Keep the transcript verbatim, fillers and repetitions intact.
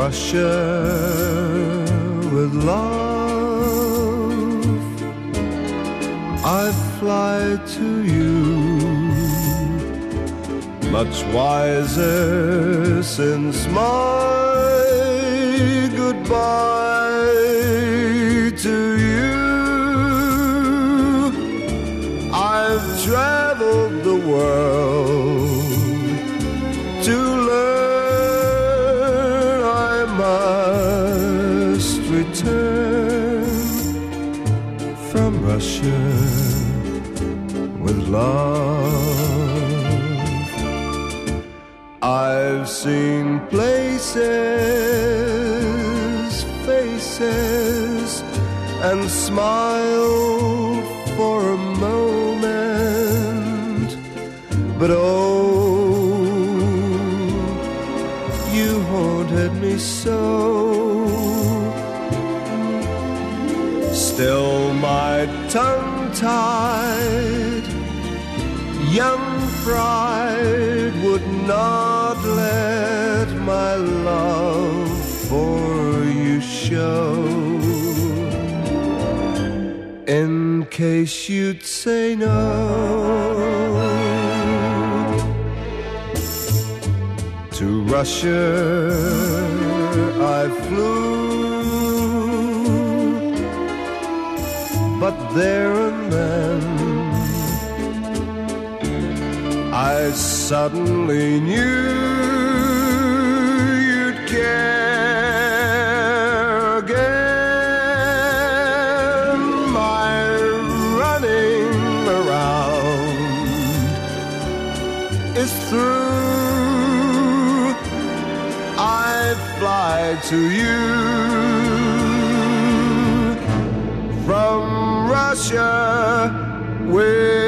Russia with love, I fly to you, much wiser since my goodbye to you. I've traveled the world to learn I must return from Russia with love. I've seen places, faces, and smiled for a moment, but oh, you haunted me so. Still my tongue-tied young pride would not let my love for you show, in case you'd say no. To Russia I flew, but there and then I suddenly knew you'd care again. My running around is through. I fly to you from Russia with